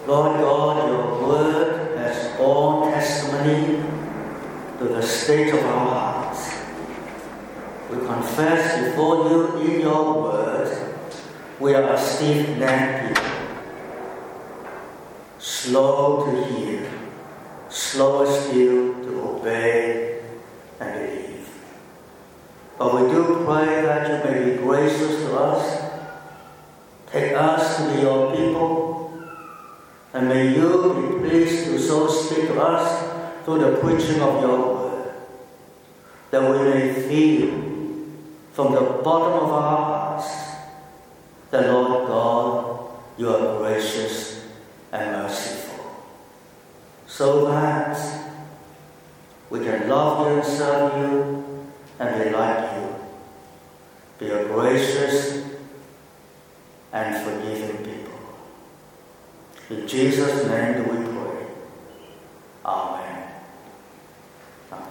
Lord God, your word has borne testimony to the state of our hearts. We confess before you in your word, we are a stiff-necked people, slow to hear, slower still to obey and believe. But we do pray that you may be gracious to us, take us to be your people, and may you be pleased to so speak to us through the preaching of your word, that we may feel from the bottom of our hearts that, Lord God, you are gracious and merciful, so that we can love you and serve you and be like you. Be a gracious and forgiving people. In Jesus' name do we pray. Amen. Amen.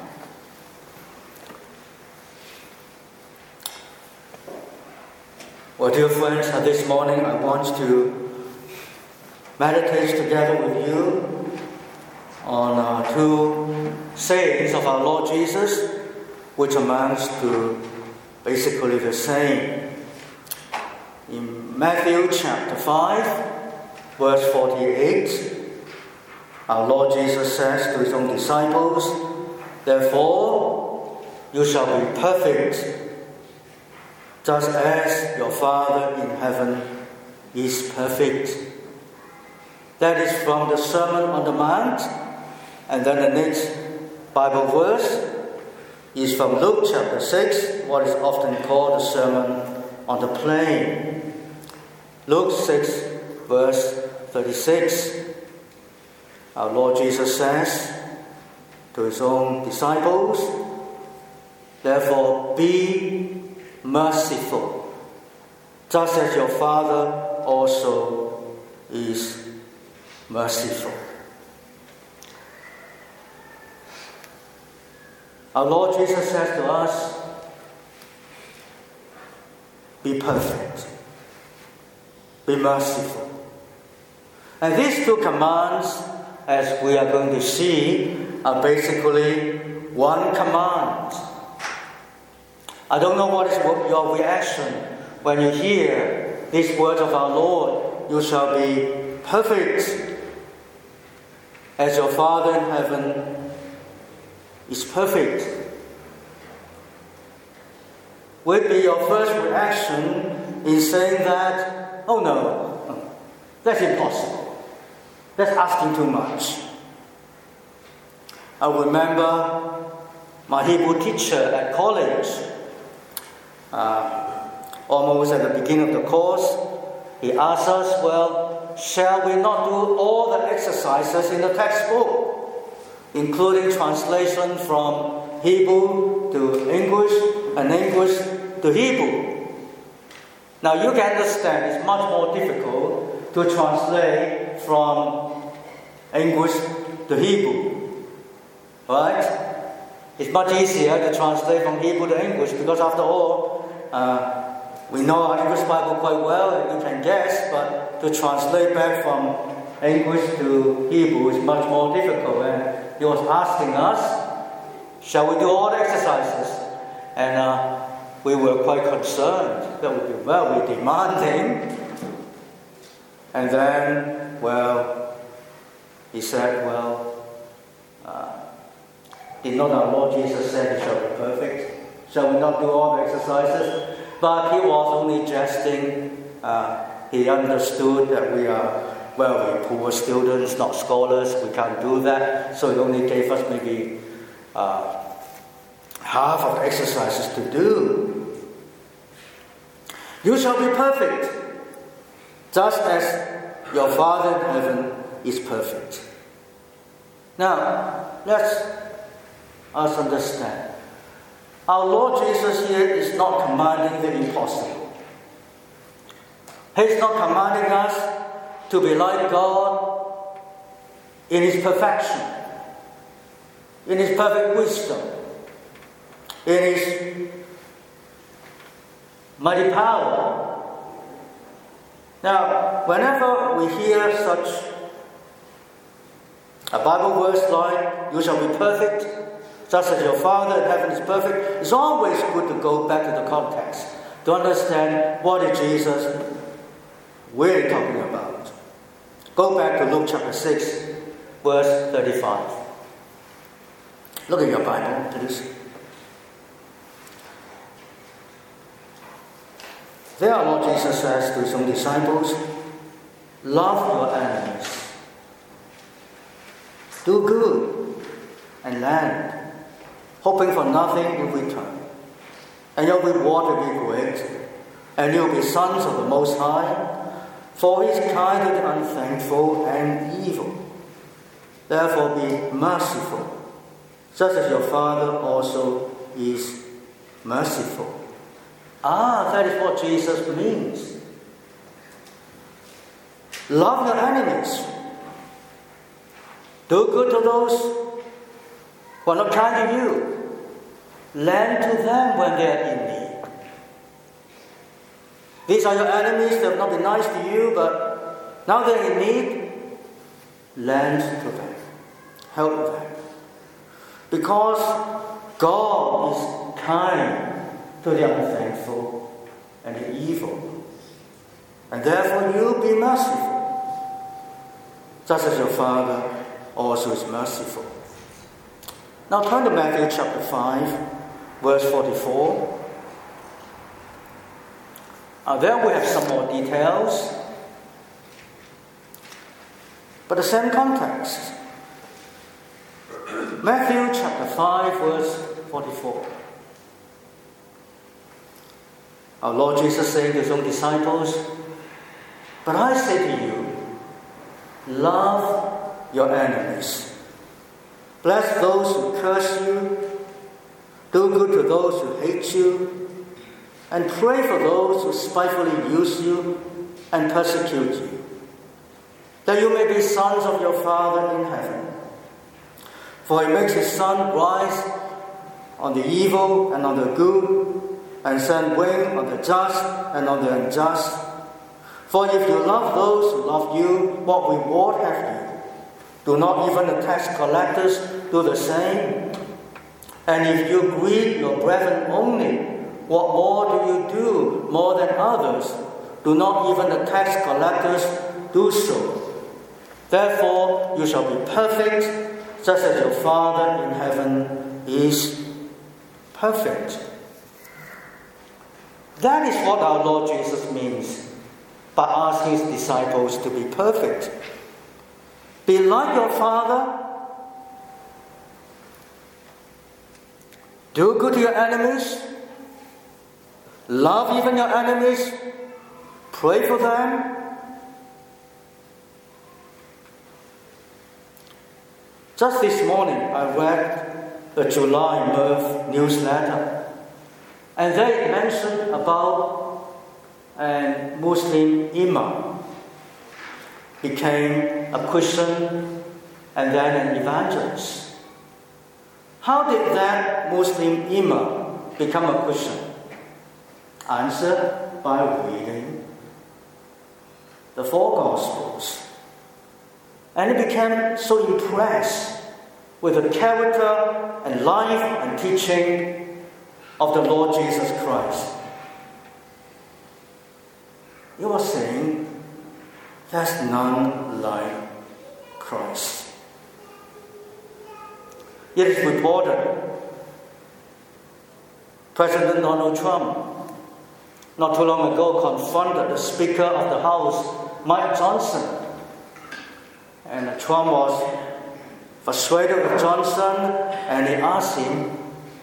Well, dear friends, this morning I want to meditate together with you on two sayings of our Lord Jesus, which amounts to basically the same. In Matthew chapter 5, verse 48, our Lord Jesus says to his own disciples, "Therefore you shall be perfect, just as your Father in heaven is perfect." That is from the Sermon on the Mount. And then the next Bible verse is from Luke chapter 6, what is often called the Sermon on the Plain. Luke 6, verse 36. Our Lord Jesus says to his own disciples, "Therefore be merciful, just as your Father also is merciful." Our Lord Jesus says to us, be perfect, be merciful. And these two commands, as we are going to see, are basically one command. I don't know what is your reaction when you hear these words of our Lord, "You shall be perfect as your Father in heaven is perfect." Would be your first reaction in saying that, "Oh no, that's impossible. That's asking too much." I remember my Hebrew teacher at college, almost at the beginning of the course, he asked us, "Well, shall we not do all the exercises in the textbook, including translation from Hebrew to English and English to Hebrew?" Now you can understand it's much more difficult to translate from English to Hebrew, right? It's much easier to translate from Hebrew to English because after all, we know our English Bible quite well and you can guess, but to translate back from English to Hebrew is much more difficult. And he was asking us, shall we do all the exercises? And we were quite concerned. That would be very demanding. And then, he said, did not our Lord Jesus say he shall be perfect? Shall we not do all the exercises? But he was only jesting. He understood that we are we're poor students, not scholars. We can't do that. So he only gave us maybe half of the exercises to do. "You shall be perfect, just as your Father in heaven is perfect." Now, let's us understand. Our Lord Jesus here is not commanding the impossible. He's not commanding us to be like God in His perfection, in His perfect wisdom, in His mighty power. Now, whenever we hear such A Bible verse like, "You shall be perfect, just as your Father in heaven is perfect," is always good to go back to the context to understand what is Jesus really talking about. Go back to Luke chapter 6, verse 35. Look at your Bible, please. There our Lord Jesus says to his own disciples, "Love your enemies. Do good and lend, hoping for nothing in return. And your reward will be great, and you will be sons of the Most High, for he is kind to the unthankful and evil. Therefore be merciful, just as your Father also is merciful." That is what Jesus means. Love your enemies. Do good to those who are not kind to you. Lend to them when they are in need. These are your enemies. They have not been nice to you, but now they're in need. Lend to them. Help them. Because God is kind to the unthankful and the evil. And therefore you be merciful, just as your Father also is merciful. Now turn to Matthew chapter 5, verse 44. There we have some more details, but the same context. Matthew chapter 5, verse 44. Our Lord Jesus saying to his own disciples, "But I say to you, love your enemies. Bless those who curse you. Do good to those who hate you. And pray for those who spitefully use you and persecute you, that you may be sons of your Father in heaven. For he makes his sun rise on the evil and on the good, and send rain on the just and on the unjust. For if you love those who love you, what reward have you? Do not even the tax collectors do the same? And if you greet your brethren only, what more do you do more than others? Do not even the tax collectors do so? Therefore you shall be perfect, just as your Father in heaven is perfect." That is what our Lord Jesus means by asking his disciples to be perfect. Be like your Father. Do good to your enemies. Love even your enemies. Pray for them. Just this morning, I read the July Birth newsletter. And they mentioned about a Muslim imam became a Christian and then an evangelist. How did that Muslim imam become a Christian? Answer: by reading the four Gospels. And he became so impressed with the character and life and teaching of the Lord Jesus Christ. You are saying, there's none like Christ. It is reported President Donald Trump not too long ago confronted the Speaker of the House, Mike Johnson. And Trump was frustrated with Johnson, and he asked him,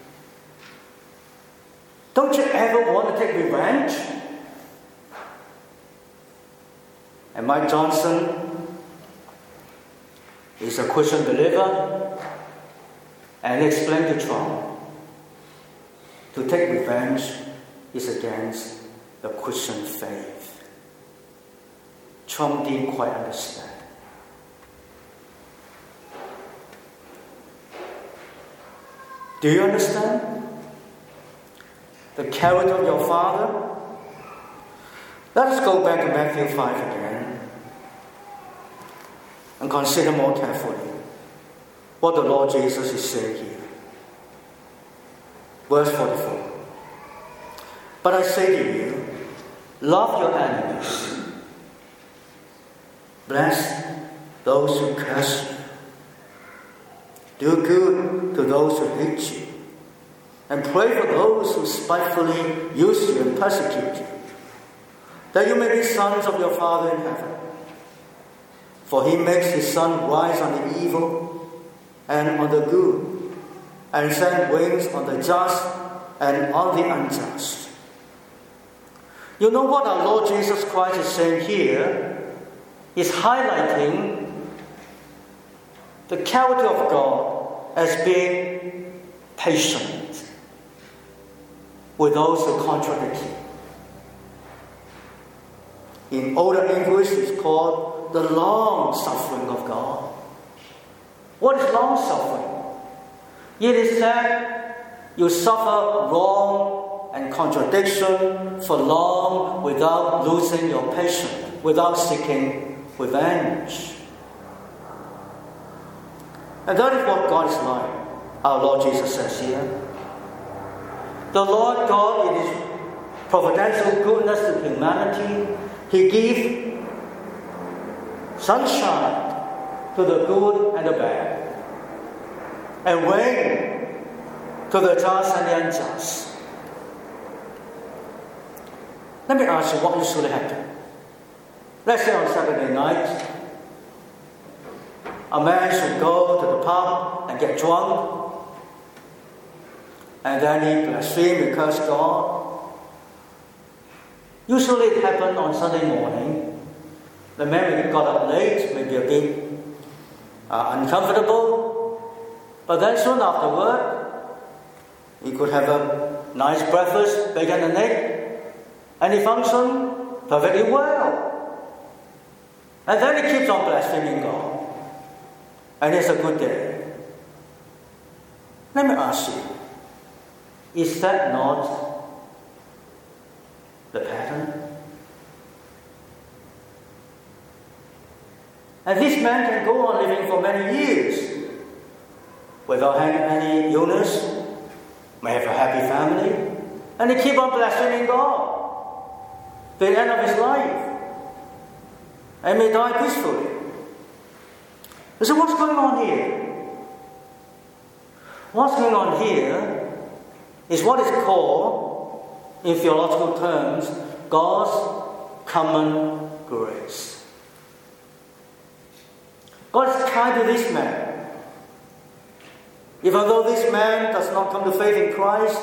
"Don't you ever want to take revenge?" And Mike Johnson is a Christian believer, and he explained to Trump, to take revenge is against the Christian faith. Trump didn't quite understand. Do you understand the character of your Father? Let us go back to Matthew 5 again and consider more carefully. what the Lord Jesus is saying here. Verse 44. But I say to you, love your enemies. Bless those who curse you. Do good to those who hate you. And pray for those who spitefully use you and persecute you, that you may be sons of your Father in heaven. For he makes his sun rise on the evil and on the good, and send rains on the just and on the unjust. You know what our Lord Jesus Christ is saying here is highlighting the character of God as being patient with those who contradict him. In older English, it's called the long suffering of God. What is long suffering? It is that you suffer wrong and contradiction for long without losing your patience, without seeking revenge. And that is what God is like, our Lord Jesus says here. The Lord God, in his providential goodness to humanity, he gives sunshine to the good and the bad, and rain to the just and the unjust. Let me ask you what usually happens. Let's say on Saturday night, a man should go to the pub and get drunk, and then he blasphemes and curses God. Usually it happens on Sunday morning. The man got up late, maybe a bit uncomfortable, but then soon afterward, he could have a nice breakfast, bacon and egg, and he functions perfectly well. And then he keeps on blaspheming God, and it's a good day. Let me ask you, is that not the pattern? And this man can go on living for many years without having any illness, may have a happy family, and he keep on blaspheming God to the end of his life, and may die peacefully. So what's going on here? What's going on here is what is called, in theological terms, God's common grace. God is kind to this man. Even though this man does not come to faith in Christ,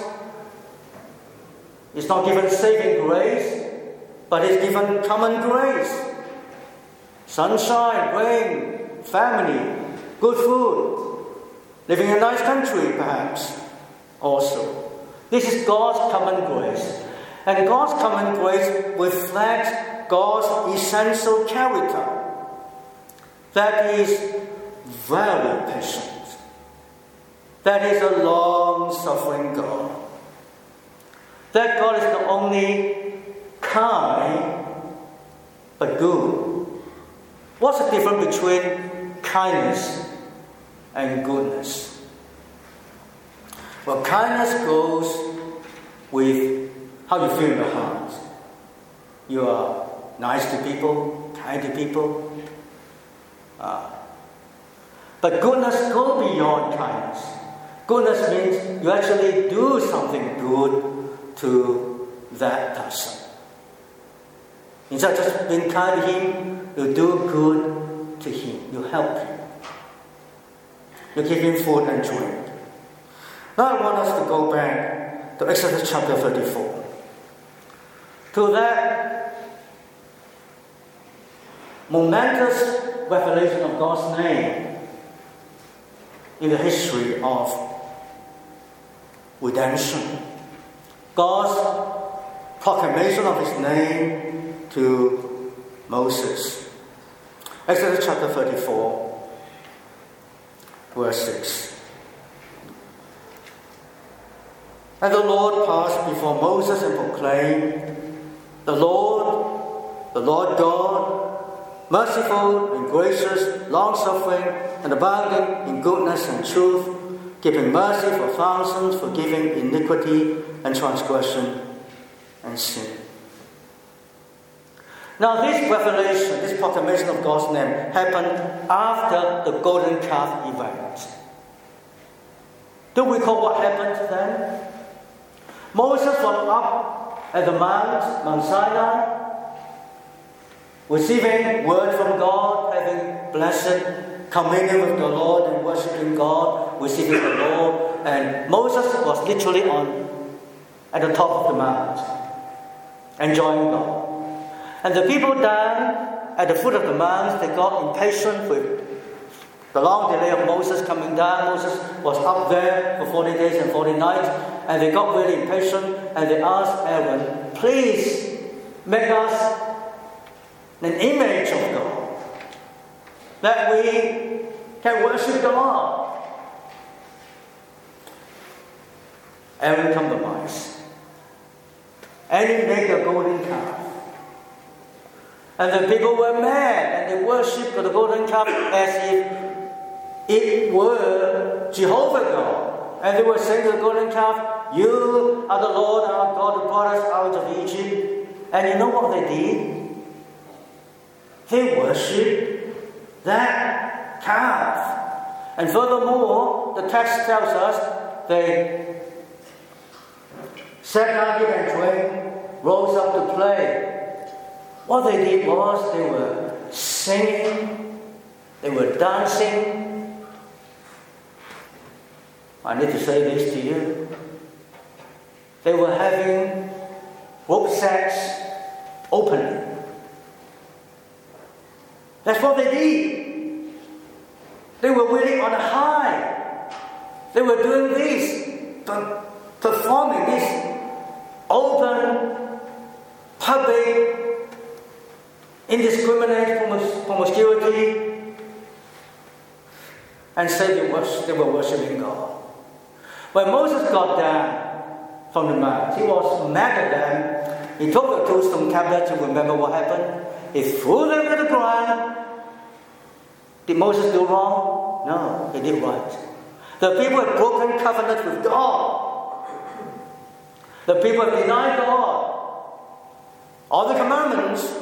he's not given saving grace, but he's given common grace. Sunshine, rain, family, good food, living in a nice country perhaps also. This is God's common grace. And God's common grace reflects God's essential character. That is very patient. That is a long-suffering God. That God is not only kind, but good. What's the difference between kindness and goodness? Well, kindness goes with how you feel in your heart. You are nice to people, kind to people. But goodness goes beyond kindness. Goodness means you actually do something good to that person. Instead of just being kind to him, you do good to him. You help him. You give him food and drink. Now I want us to go back to Exodus chapter 34. To that momentous revelation of God's name in the history of redemption. God's proclamation of his name to Moses. Exodus chapter 34, verse 6. And the Lord passed before Moses and proclaimed, the Lord God, merciful and gracious, long-suffering, and abounding in goodness and truth, giving mercy for thousands, forgiving iniquity and transgression and sin. Now this revelation, this proclamation of God's name happened after the golden calf event. Do we recall what happened then? Moses was up at the Mount Sinai, receiving word from God, having blessed communion with the Lord and worshiping God, receiving the law. And Moses was literally at the top of the mount, enjoying God. And the people down at the foot of the mount, they got impatient with the long delay of Moses coming down. Moses was up there for 40 days and 40 nights, and they got really impatient, and they asked Aaron, please make us an image of God, that we can worship God. Aaron compromised, and he made a golden calf. And the people were mad, and they worshipped the golden calf as if it were Jehovah God. And they were saying to the golden calf, you are the Lord our God who brought us out of Egypt. And you know what they did? They worshipped that calf. And furthermore, the text tells us they sat down here and drank, rose up to play. What they did was they were singing, they were dancing. I need to say this to you. They were having group sex openly. That's what they did. They were really on a high. They were doing this, performing this open, public, indiscriminate promiscuity, and said they were worshipping God. When Moses got down from the mount, he was mad at them. He took the 2 stone tablets to remember what happened. He threw them to the ground. Did Moses do wrong? No, he did right. The people had broken covenant with God. The people had denied God all the commandments.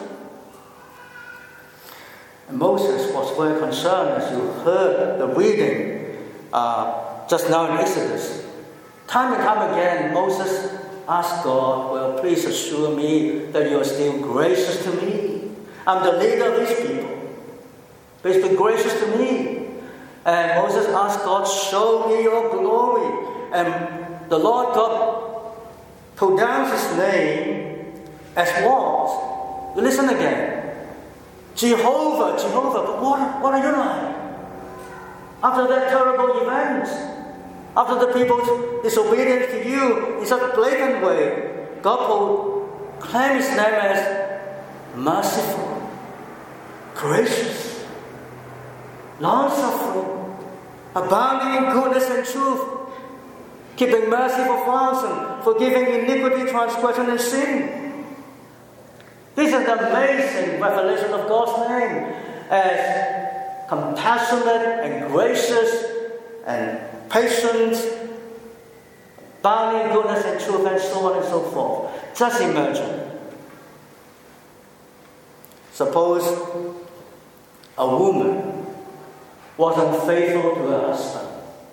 And Moses was very concerned, as you heard the reading just now in Exodus. Time and time again, Moses asked God, well, please assure me that you are still gracious to me. I'm the leader of these people. Please be gracious to me. And Moses asked God, show me your glory. And the Lord God pronounced his name as what? You listen again. Jehovah, Jehovah. But what are you like? After that terrible event, after the people disobedient to you in such a blatant way, God proclaimed his name as merciful, gracious, long-suffering, abounding in goodness and truth, keeping mercy for thousands, forgiving iniquity, transgression, and sin. This is an amazing revelation of God's name as compassionate and gracious and patient, abounding in goodness and truth, and so on and so forth. Just imagine. Suppose a woman was unfaithful to her husband.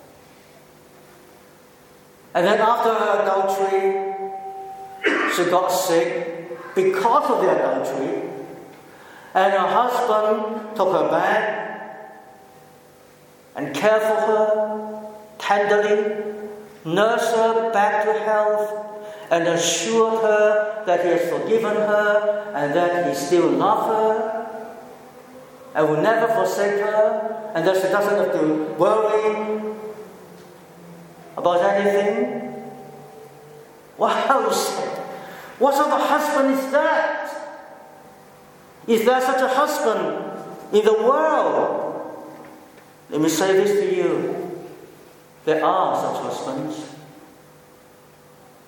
And then after her adultery, she got sick because of the adultery. And her husband took her back and cared for her tenderly, nursed her back to health, and assured her that he has forgiven her and that he still loves her and will never forsake her, and that she doesn't have to worry about anything. Wow, what sort of husband is that? Is there such a husband in the world? Let me say this to you. There are such husbands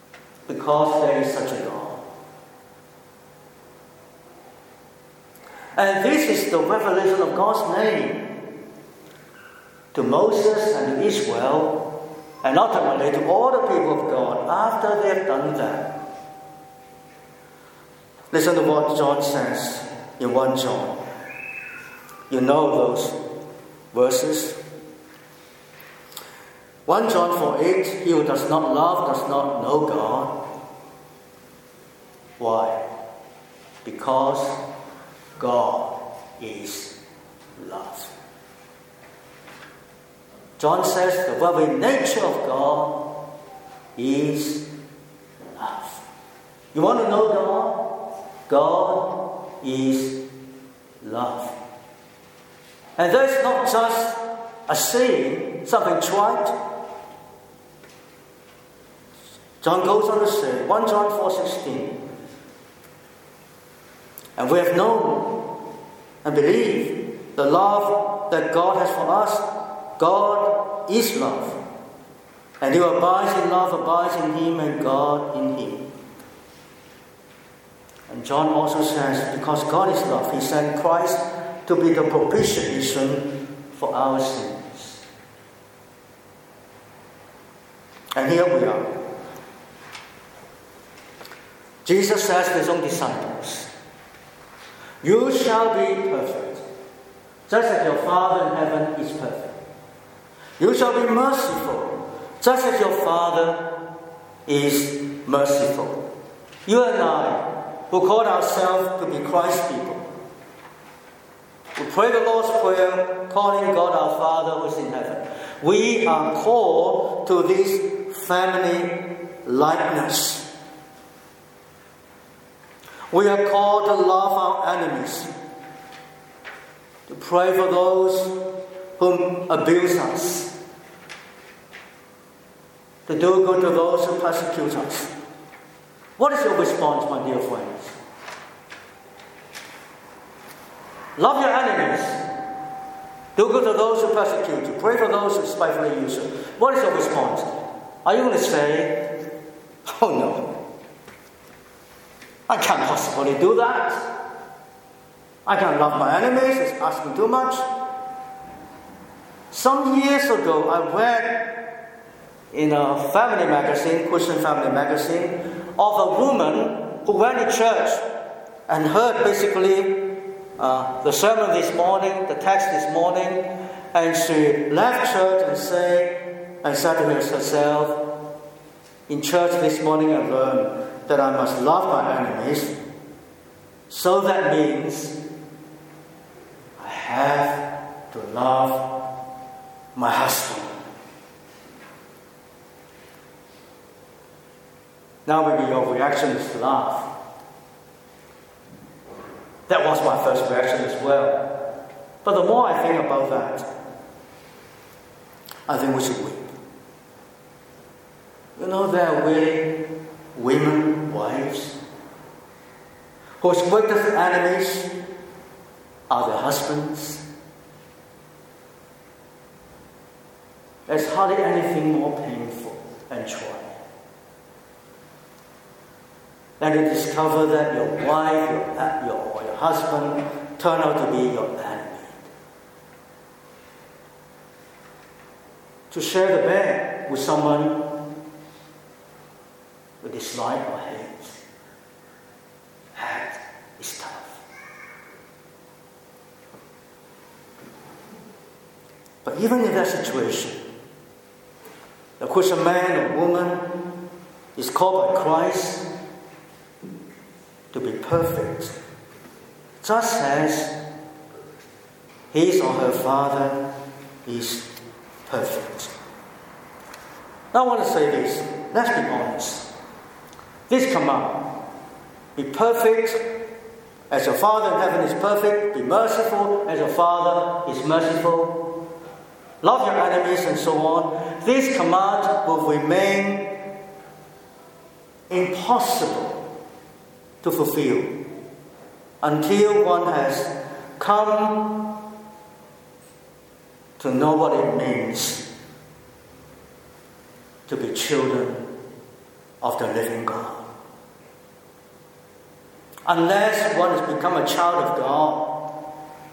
because there is such a God. And this is the revelation of God's name to Moses and to Israel, and ultimately to all the people of God after they have done that. Listen to what John says in 1 John. You know those verses. 1 John 4:8, he who does not love does not know God. Why? Because God is love. John says the very nature of God is love. You want to know God? God is love. And that's not just a saying, something trite. John goes on to say, 1 John 4:16, and we have known and believed the love that God has for us. God is love. And he who abides in love abides in him and God in him. And John also says, because God is love, he sent Christ to be the propitiation for our sins. And here we are. Jesus says to his own disciples, you shall be perfect, just as your Father in heaven is perfect. You shall be merciful, just as your Father is merciful. You and I, who call ourselves to be Christ's people, we pray the Lord's Prayer, calling God our Father who is in heaven. We are called to this family likeness. We are called to love our enemies, to pray for those whom abuse us, to do good to those who persecute us. What is your response, my dear friends? Love your enemies. Do good to those who persecute you. Pray for those who spitefully use you. What is your response? Are you going to say, oh no, I can't possibly do that. I can't love my enemies, it's asking too much. Some years ago, I read in a family magazine, Christian family magazine, of a woman who went to church and heard basically the sermon this morning, the text this morning, and she left church and said to herself, in church this morning I learned that I must love my enemies. So that means I have to love my husband. Now maybe your reaction is to laugh. That was my first reaction as well. But the more I think about that, I think we should weep. You know, there are really women, wives, whose greatest enemies are their husbands. There's hardly anything more painful and trying than to discover that your wife or your husband turn out to be your enemy. To share the bed with someone who dislike or hate. That is tough. But even in that situation, the Christian man or woman is called by Christ to be perfect, just as his or her Father is perfect. Now I want to say this. Let's be honest. This command, be perfect as your Father in heaven is perfect, be merciful as your Father is merciful, love your enemies and so on. This command will remain impossible to fulfill until one has come to know what it means to be children of the living God. Unless one has become a child of God,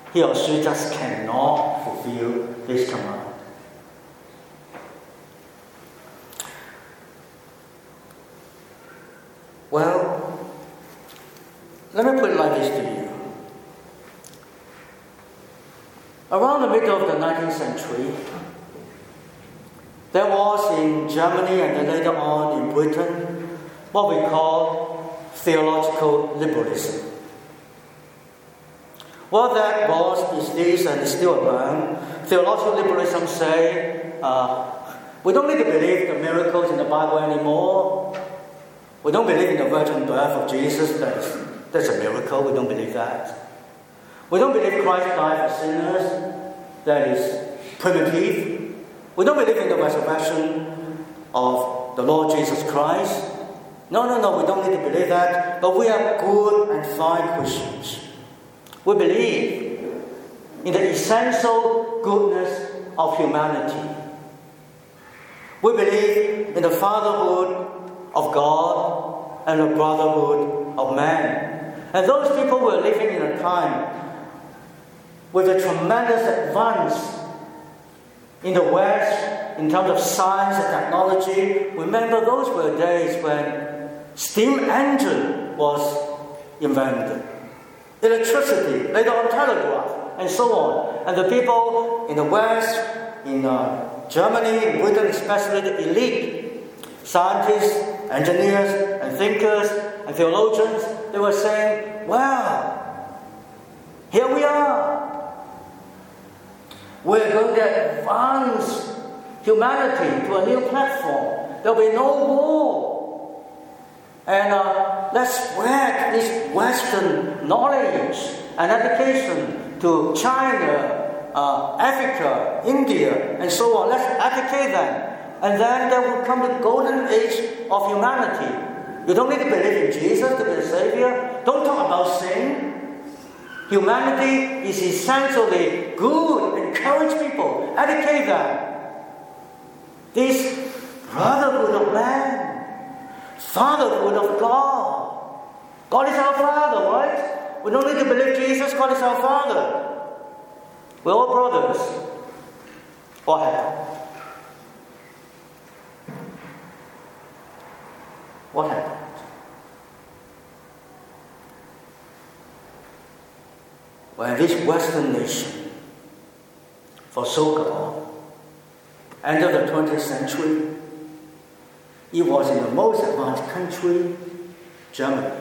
he or she just cannot fulfill this command. Well, let me put it like this to you. Around the middle of the 19th century, there was in Germany and then later on in Britain what we call theological liberalism. What that was is this, and is still around. Theological liberalism say, we don't need to believe the miracles in the Bible anymore. We don't believe in the virgin birth of Jesus. That's a miracle. We don't believe that. We don't believe Christ died for sinners. That is primitive. We don't believe in the resurrection of the Lord Jesus Christ. No, we don't need to believe that. But we are good and fine Christians. We believe in the essential goodness of humanity. We believe in the fatherhood of God and the brotherhood of man. And those people were living in a time with a tremendous advance in the West in terms of science and technology. Remember, those were days when steam engine was invented, electricity, later on telegraph, and so on. And the people in the West, in Germany, in Britain especially, the elite, scientists, engineers, and thinkers, and theologians, they were saying, wow, here we are. We're going to advance humanity to a new platform. There'll be no war. And let's spread this Western knowledge and education to China, Africa, India, and so on. Let's educate them. And then there will come the golden age of humanity. You don't need to believe in Jesus to be the Savior. Don't talk about sin. Humanity is essentially good. Encourage people. Educate them. This brotherhood of man. Fatherhood of God. God is our Father, right? We don't need to believe Jesus. God is our Father. We're all brothers. What happened? What happened? When this Western nation forsook God, end of the 20th century, it was in the most advanced country, Germany.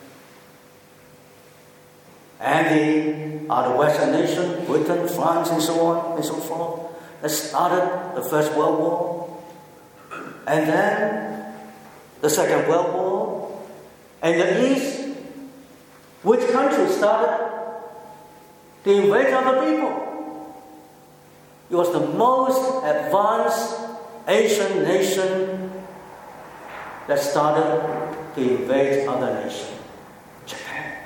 And the Western nation, Britain, France, and so on and so forth, that started the First World War. And then the Second World War. And the East, which country started to invade other people? It was the most advanced Asian nation that started to invade other nations. Japan.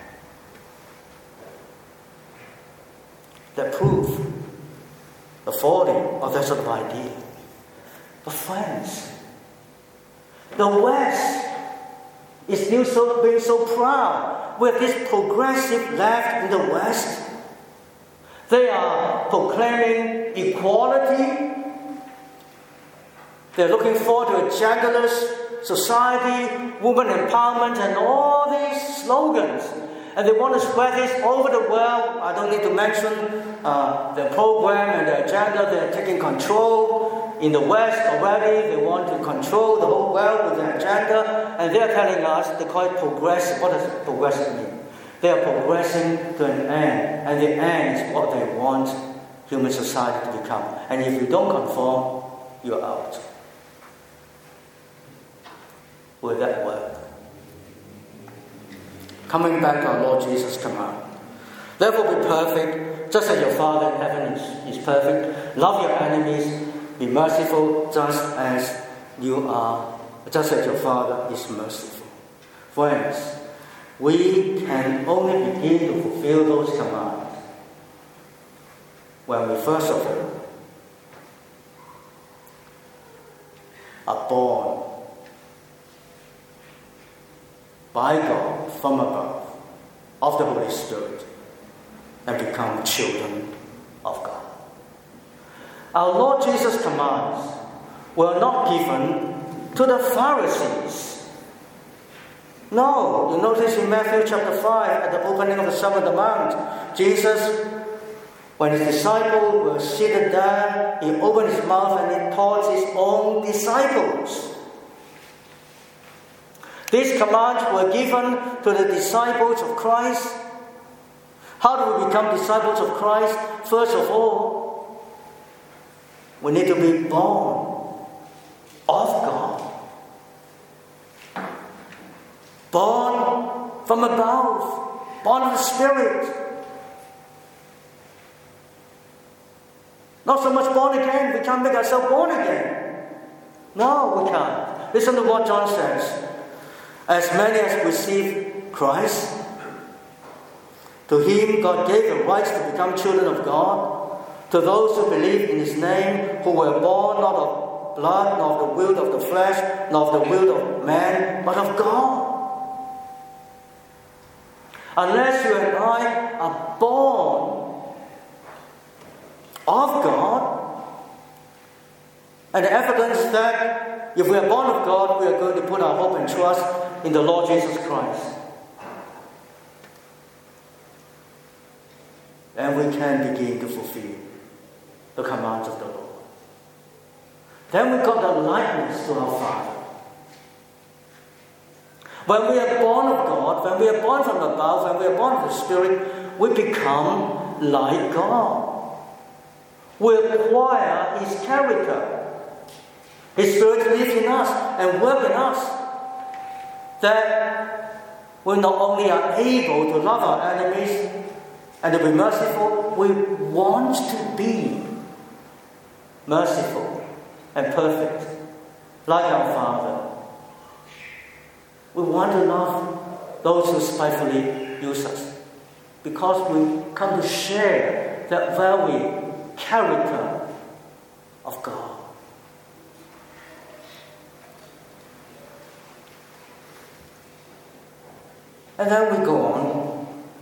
That proved the folly of that sort of idea. But friends, the West is still being so proud with this progressive left in the West. They are proclaiming equality. They're looking forward to a genderless society, women empowerment, and all these slogans. And they want to spread this over the world. I don't need to mention their program and their agenda. They're taking control in the West already. They want to control the whole world with their agenda. And they're telling us, they call it progressive. What does progressive mean? They are progressing to an end. And the end is what they want human society to become. And if you don't conform, you're out. Will that work? Coming back to our Lord Jesus' command. Therefore be perfect, just as your Father in heaven is perfect. Love your enemies, be merciful, just as your Father is merciful. Friends, we can only begin to fulfill those commands when we first of all are born by God from above, of the Holy Spirit, and become children of God. Our Lord Jesus' commands were not given to the Pharisees. No, you notice in Matthew chapter 5, at the opening of the Sermon on the Mount, Jesus, when his disciples were seated there, he opened his mouth and he taught his own disciples. These commands were given to the disciples of Christ. How do we become disciples of Christ? First of all, we need to be born of God. Born from above, born of the Spirit. Not so much born again, we can't make ourselves born again. No, we can't. Listen to what John says. As many as receive Christ, to him God gave the rights to become children of God, to those who believe in his name, who were born not of blood, nor of the will of the flesh, nor of the will of man, but of God. Unless you and I are born of God, and the evidence that if we are born of God, we are going to put our hope and trust in the Lord Jesus Christ. And we can begin to fulfill the commands of the Lord. Then we got the likeness to our Father. When we are born of God, when we are born from above, when we are born of the Spirit, we become like God. We acquire his character. His Spirit lives in us and works in us. That we not only are able to love our enemies and to be merciful, we want to be merciful and perfect, like our Father. We want to love those who spitefully use us, because we come to share that very character of God. And then we go on.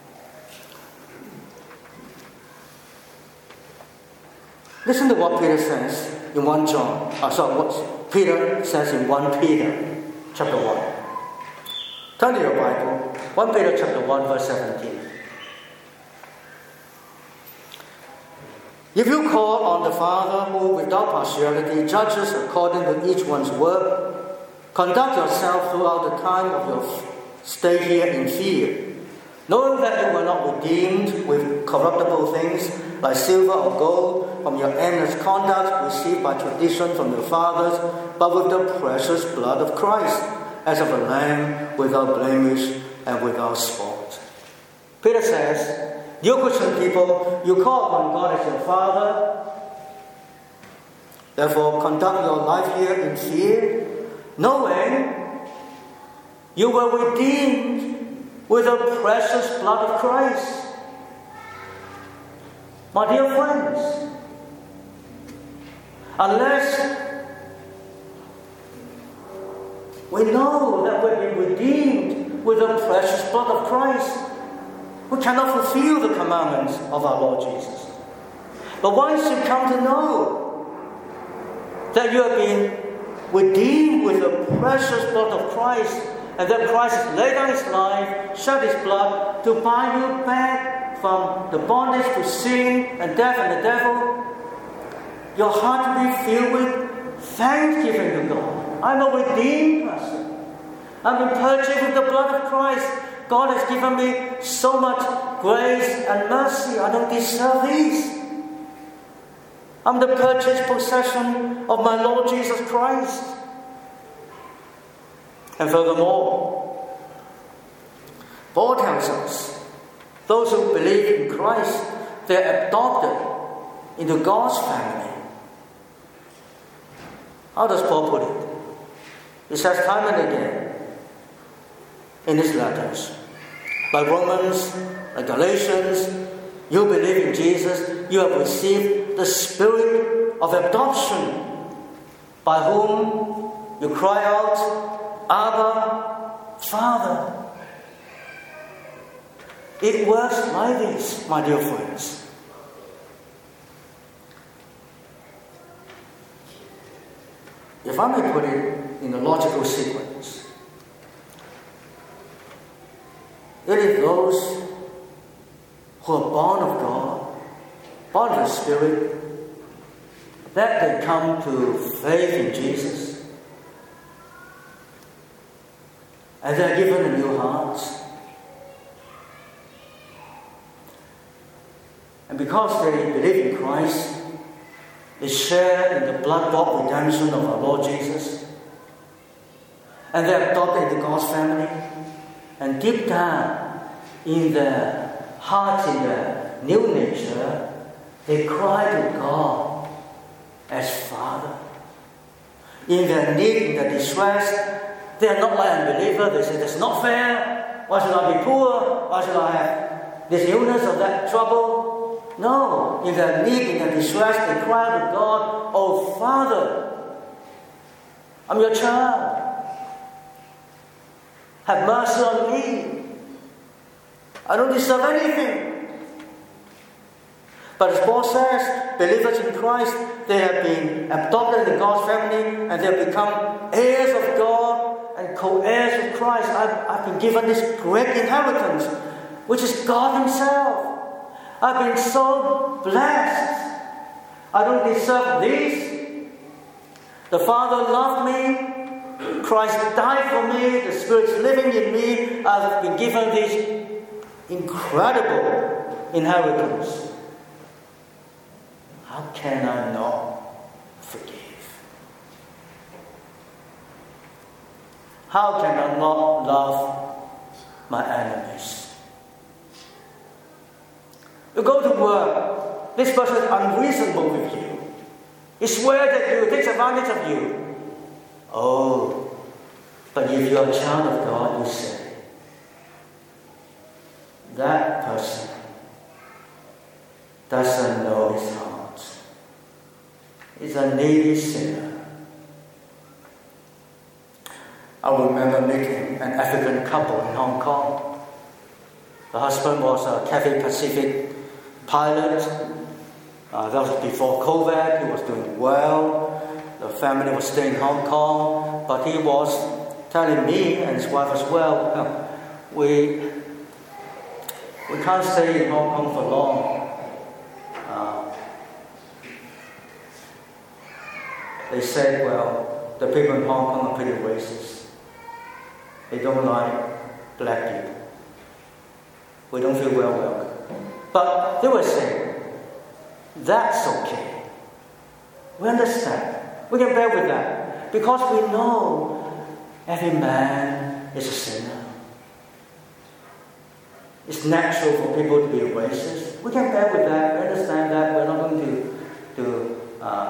Listen to what Peter says in 1 John. What Peter says in 1 Peter chapter 1. Turn to your Bible. 1 Peter chapter 1 verse 17. If you call on the Father who without partiality judges according to each one's work, conduct yourself throughout the time of your stay here in fear, knowing that you were not redeemed with corruptible things like silver or gold from your aimless conduct received by tradition from your fathers, but with the precious blood of Christ, as of a lamb without blemish and without spot. Peter says, you Christian people, you call upon God as your Father. Therefore, conduct your life here in fear, knowing you were redeemed with the precious blood of Christ. My dear friends, unless we know that we've been redeemed with the precious blood of Christ, we cannot fulfill the commandments of our Lord Jesus. But once you come to know that you have been redeemed with the precious blood of Christ, and that Christ has laid down his life, shed his blood to buy you back from the bondage to sin and death and the devil, your heart will be filled with thanksgiving to God. I'm a redeemed person. I've been purchased with the blood of Christ. God has given me so much grace and mercy. I don't deserve these. I'm the purchased possession of my Lord Jesus Christ. And furthermore, Paul tells us, those who believe in Christ, they're adopted into God's family. How does Paul put it? He says time and again in his letters, like Romans, like Galatians, you believe in Jesus, you have received the Spirit of adoption, by whom you cry out, Abba, Father. It works like this, my dear friends. If I may put it in a logical sequence, it is those who are born of God, born of the Spirit, that they come to faith in Jesus, and they are given a new heart. And because they believe in Christ, they share in the blood-bought redemption of our Lord Jesus, and they are adopted into God's family, and deep down in their heart, in their new nature, they cry to God as Father. In their need, in their distress, they are not like unbelievers. They say, that's not fair. Why should I be poor? Why should I have this illness or that trouble? No, in their need, in their distress, they cry to God, oh Father, I'm your child. Have mercy on me. I don't deserve anything. But as Paul says, believers in Christ, they have been adopted into God's family and they have become heirs of God and co-heirs with Christ. I've been given this great inheritance, which is God Himself. I've been so blessed. I don't deserve this. The Father loved me. Christ died for me. The Spirit's living in me. I've been given this incredible inheritance. How can I not forgive? How can I not love my enemies? You go to work, this person is unreasonable with you. He swears that he will take advantage of you. Oh, but if you're a child of God, you say, that person doesn't know his heart. He's a needy sinner. I remember meeting an African couple in Hong Kong. The husband was a Cathay Pacific pilot. That was before COVID. He was doing well. The family was staying in Hong Kong. But he was telling me and his wife as well, we can't stay in Hong Kong for long. They said, well, the people in Hong Kong are pretty racist. They don't like black people. We don't feel well welcome. But they were saying, that's okay. We understand. We can bear with that. Because we know every man is a sinner. It's natural for people to be racist. We can bear with that. We understand that. We're not going to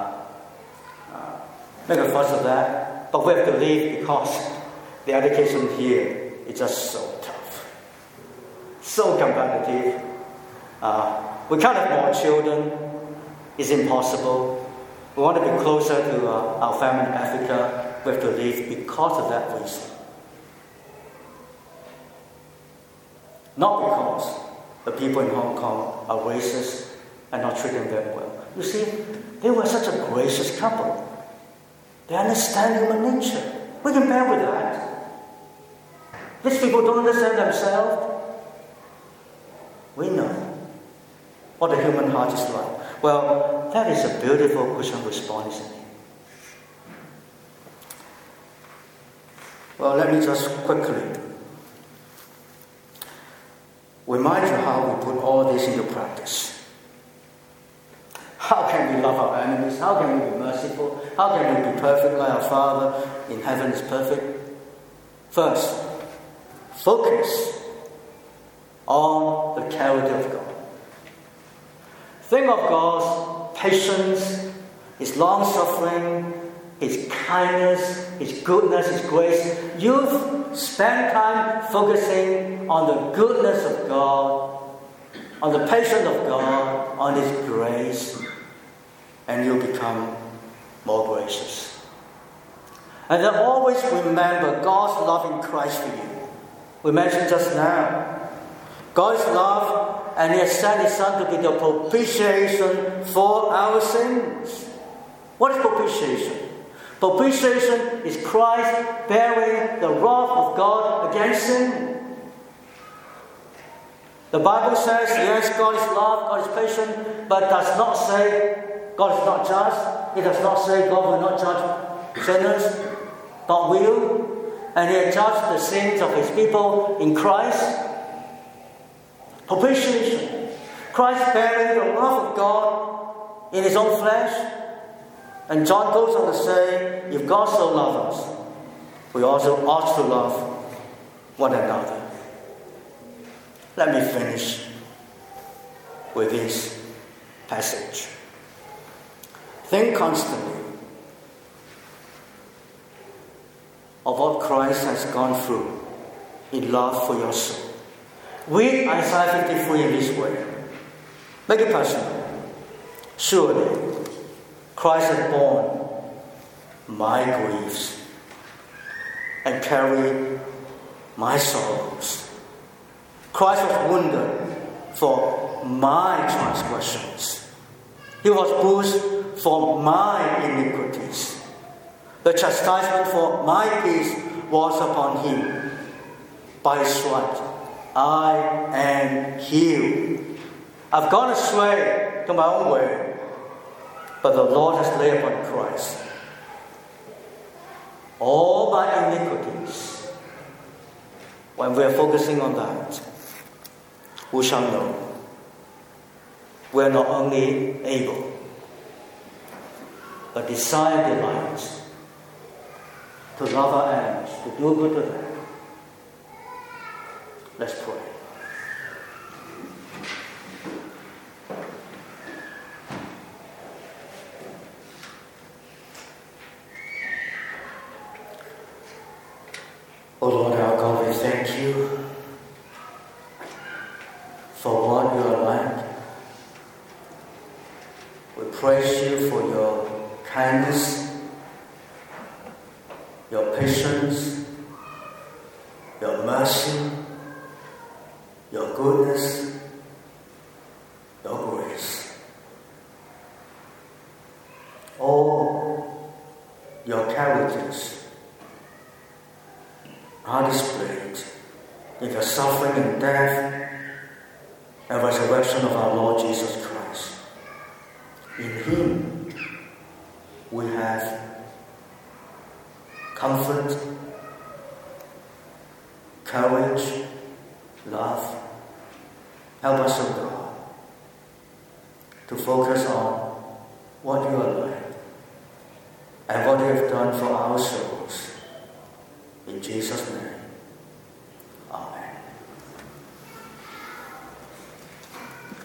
make a fuss of that. But we have to leave because the education here is just so tough. So competitive. We can't have more children. It's impossible. We want to be closer to our family in Africa. We have to leave because of that reason. Not because the people in Hong Kong are racist and not treating them well. You see, they were such a gracious couple. They understand human nature. We can bear with that. These people don't understand themselves. We know what the human heart is like. Well, that is a beautiful Christian response, isn't it? Well, let me just quickly remind you how we put all this into practice. How can we love our enemies? How can we be merciful? How can we be perfect like our Father in heaven is perfect? First, focus on the character of God. Think of God's patience, His long-suffering, His kindness, His goodness, His grace. You spend time focusing on the goodness of God, on the patience of God, on His grace, and you become more gracious. And then always remember God's love in Christ for you. We mentioned just now, God is love, and He has sent His Son to be the propitiation for our sins. What is propitiation? Propitiation is Christ bearing the wrath of God against sin. The Bible says, yes, God is love, God is patient, but does not say God is not just. It does not say God will not judge sinners. God will. And He has judged the sins of His people in Christ. Propitiation. Christ bearing the wrath of God in His own flesh. And John goes on to say, if God so loves us, we also ought to love one another. Let me finish with this passage. Think constantly of what Christ has gone through in love for your soul. Read Isaiah 53 in this way. Make it personal. Surely, Christ has borne my griefs and carried my sorrows. Christ was wounded for my transgressions. He was bruised for my iniquities. The chastisement for my peace was upon Him. By His stripes I am healed. I've gone astray to my own way, but the Lord has laid upon Christ all my iniquities. When we are focusing on that, we shall know we are not only able, but desire delights to love our enemies, to do good to them. Let's pray. Oh Lord our God, we thank You for what You are like. We praise You for Your kindness, Your patience, Your mercy, Your goodness, Your grace. All Your characters are displayed in the suffering and death and resurrection of our Lord Jesus Christ. In Him we have comfort, courage, love. Help us, O God, to focus on what You are like and what You have done for our souls. In Jesus' name.